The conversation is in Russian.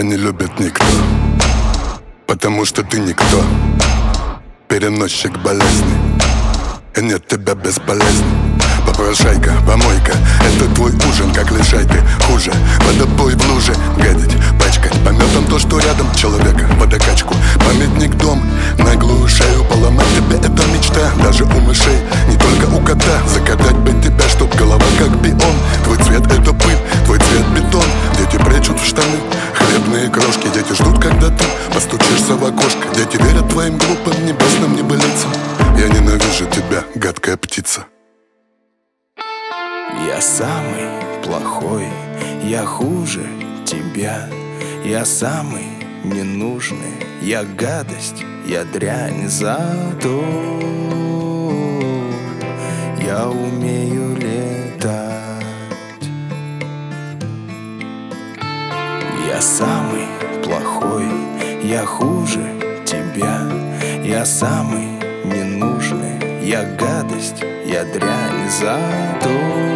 тебя не любит никто, потому что ты никто. Переносчик болезни, и нет тебя бесполезный. Попрошайка, помойка, это твой ужин, как лишайка. Хуже, водопой в луже, гадить, пачкать пометом то, что рядом человека, водокачку. Памятник дом, наглую шею поломать тебе, это мечта. Даже у мышей, не только у кота. Закатать бы тебя, чтоб голова как бион. Твой цвет это пыль, твой цвет бетон. Дети прячут в штаны хлебные крошки. Дети ждут, когда ты постучишься в окошко. Дети верят твоим глупым небесным небылицам. Я ненавижу тебя, гадкая птица. Я самый плохой, я хуже тебя. Я самый ненужный, я гадость, я дрянь. Зато я умею летать. Я самый плохой, я хуже тебя. Я самый ненужный, я гадость, я дрянь. Зато